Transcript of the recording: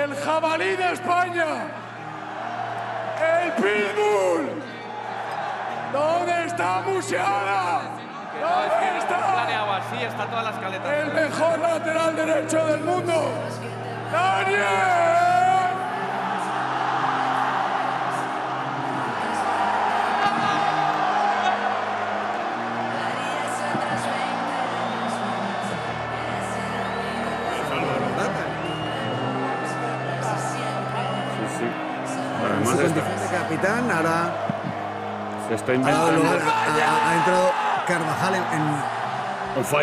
el jabalí de España, el Pitbull. ¿Dónde está Musiala? ¿Dónde está? Planeado así, está toda la escaleta. El mejor lateral derecho del mundo, Daniel. Además condición de capitán, ahora se está inventando. ha entrado Carvajal en